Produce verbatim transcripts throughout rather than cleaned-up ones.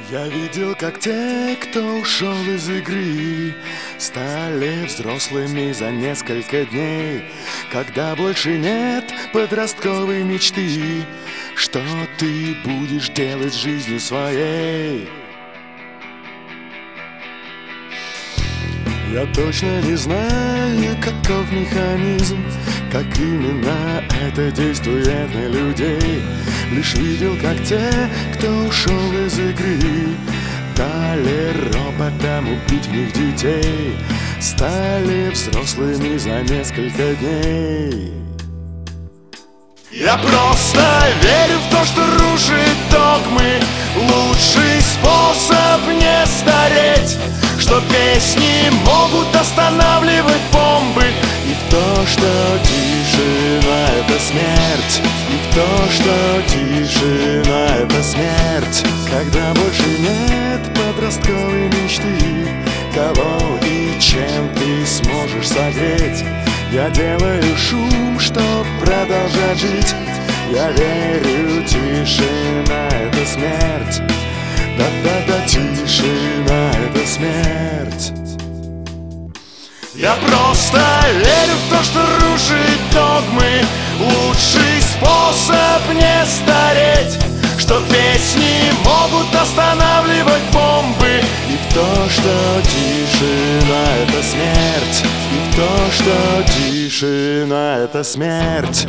Я видел, как те, кто ушел из игры, стали взрослыми за несколько дней, когда больше нет подростковой мечты. Что ты будешь делать с жизнью своей? Я точно не знаю, каков механизм, как именно это действует на людей. Лишь видел, как те, кто ушел из игры, дали роботам убить в них детей, стали взрослыми за несколько дней. Я просто верю в то, что рушит догмы лучший способ не стареть, что песни могут останавливать бомбы, и в то, что тишина — это смерть, и в то, что тишина — это смерть. Когда больше нет подростковой мечты, кого и чем ты сможешь согреть, я делаю шум, чтоб продолжать жить. Я верю, тишина — это смерть. Да-да-да, тишина — это смерть. Я просто верю в то, что рушит догмы лучший способ не стареть, что песни могут останавливать бомбы, и в то, что тишина — это смерть, и в то, что тишина — это смерть.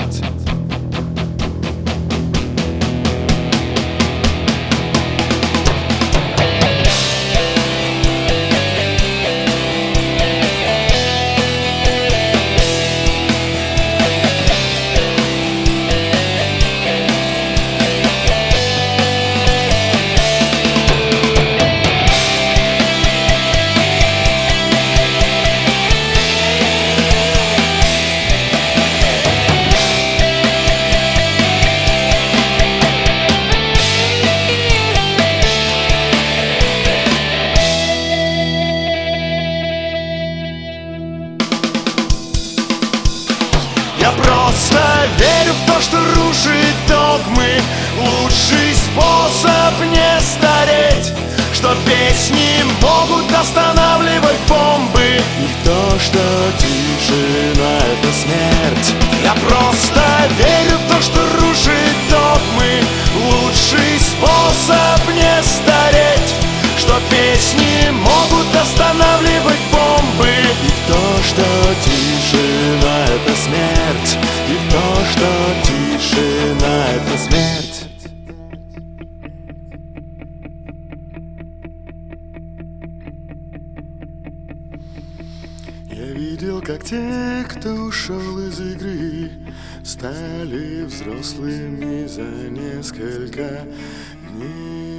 Я просто верю в то, что рушит догмы лучший способ не стареть, что песни могут останавливать бомбы, и в то, что тишина — это смерть. Я просто верю в то, что рушит догмы лучший способ не стареть, что песни могут останавливать бомбы, и в то, что тишина — это смерть, и в то, что тишина — это смерть. Я видел, как те, кто ушел из игры, стали взрослыми за несколько дней.